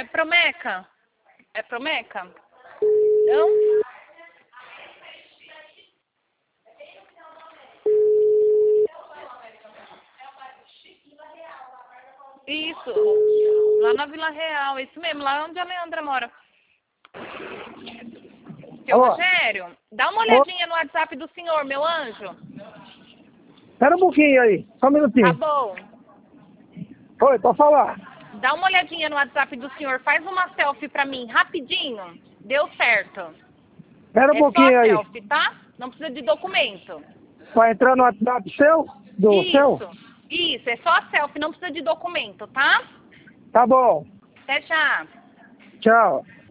É Promeca? É Promeca? Não? Isso, lá na Vila Real, isso mesmo, lá onde a Leandra mora. Seu Alô? Rogério, dá uma olhadinha no WhatsApp do senhor, meu anjo. Espera um pouquinho aí, só um Tá minutinho. bom. Oi, pode falar. Dá uma olhadinha no WhatsApp do senhor, faz uma selfie pra mim, rapidinho. Deu certo. Espera um É só pouquinho aí. selfie, tá? Não precisa de documento. Vai entrar no WhatsApp seu? Do seu? Isso, é só selfie, não precisa de documento, tá? Tá bom. Até já. Tchau.